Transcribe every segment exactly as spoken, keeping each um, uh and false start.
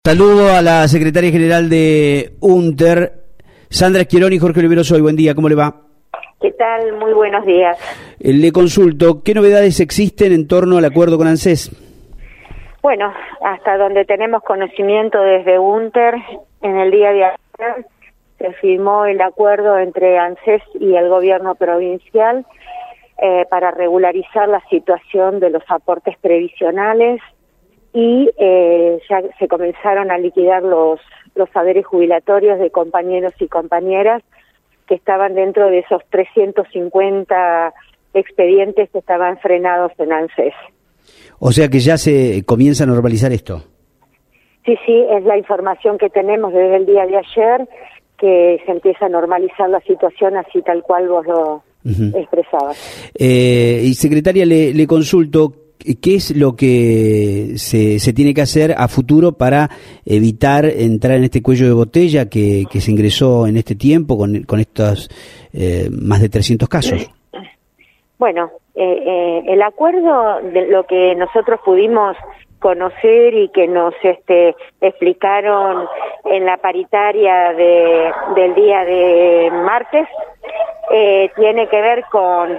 Saludo a la secretaria general de UNTER, Sandra Schiaroni. Jorge Olivero soy, buen día, ¿cómo le va? ¿Qué tal? Muy buenos días. Eh, le consulto, ¿qué novedades existen en torno al acuerdo con ANSES? Bueno, hasta donde tenemos conocimiento desde UNTER, en el día de ayer se firmó el acuerdo entre ANSES y el gobierno provincial eh, para regularizar la situación de los aportes previsionales y eh, ya se comenzaron a liquidar los, los saberes jubilatorios de compañeros y compañeras que estaban dentro de esos trescientos cincuenta expedientes que estaban frenados en ANSES. O sea que ya se comienza a normalizar esto. Sí, sí, es la información que tenemos desde el día de ayer, que se empieza a normalizar la situación así tal cual vos lo uh-huh. expresabas. Eh, y secretaria, le, le consulto, ¿qué es lo que se, se tiene que hacer a futuro para evitar entrar en este cuello de botella que, que se ingresó en este tiempo con, con estos eh, más de trescientos casos? Bueno, eh, eh, el acuerdo de lo que nosotros pudimos conocer y que nos este, explicaron en la paritaria de, del día de martes, eh, tiene que ver con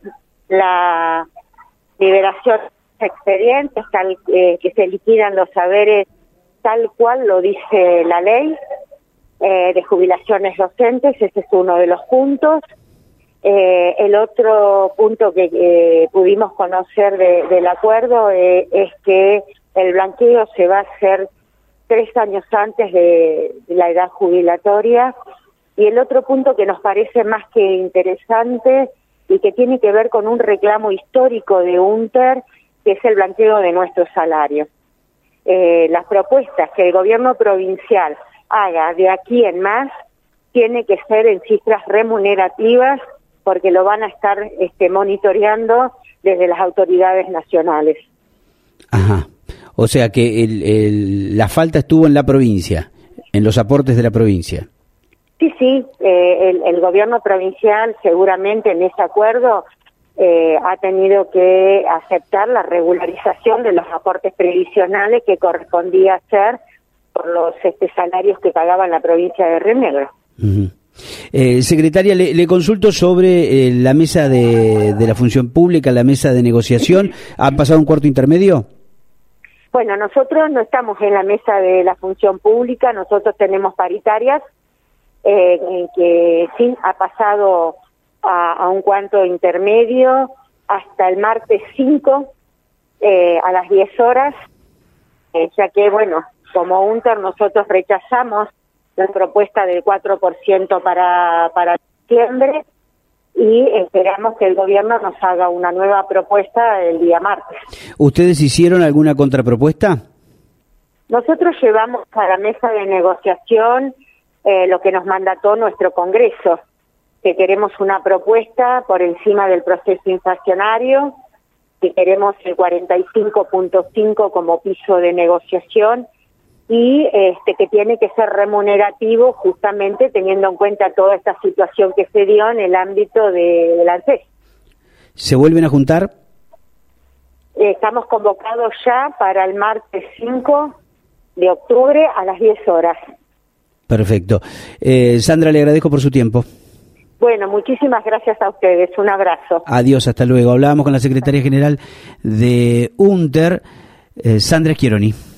la liberación de expedientes, tal, eh, que se liquidan los saberes tal cual lo dice la ley, eh, de jubilaciones docentes. Ese es uno de los puntos. Eh, el otro punto que eh, pudimos conocer de, del acuerdo eh, es que el blanqueo se va a hacer tres años antes de, de la edad jubilatoria. Y el otro punto que nos parece más que interesante y que tiene que ver con un reclamo histórico de UNTER, que es el blanqueo de nuestro salario. Eh, las propuestas que el gobierno provincial haga de aquí en más tiene que ser en cifras remunerativas, porque lo van a estar este, monitoreando desde las autoridades nacionales. Ajá. O sea que el, el, la falta estuvo en la provincia, en los aportes de la provincia. Sí, sí. Eh, el, el gobierno provincial seguramente en ese acuerdo eh, ha tenido que aceptar la regularización de los aportes previsionales que correspondía hacer por los este, salarios que pagaba la provincia de Río Negro. Uh-huh. Eh, secretaria, le, le consulto sobre eh, la mesa de, de la función pública, la mesa de negociación. ¿Ha pasado un cuarto intermedio? Bueno, nosotros no estamos en la mesa de la función pública, nosotros tenemos paritarias, eh, en que sí ha pasado a, a un cuarto intermedio hasta el martes cinco eh, a las diez horas, eh, ya que, bueno, como UNTER nosotros rechazamos la propuesta del cuatro por ciento para, para diciembre y esperamos que el gobierno nos haga una nueva propuesta el día martes. ¿Ustedes hicieron alguna contrapropuesta? Nosotros llevamos a la mesa de negociación eh, lo que nos mandató nuestro Congreso, que queremos una propuesta por encima del proceso inflacionario, que queremos el cuarenta y cinco punto cinco como piso de negociación, y este que tiene que ser remunerativo justamente teniendo en cuenta toda esta situación que se dio en el ámbito de, de la ANSES. ¿Se vuelven a juntar? Eh, estamos convocados ya para el martes cinco de octubre a las diez horas. Perfecto. Eh, Sandra, le agradezco por su tiempo. Bueno, muchísimas gracias a ustedes. Un abrazo. Adiós, hasta luego. Hablábamos con la secretaria general de UNTER, eh, Sandra Schiaroni.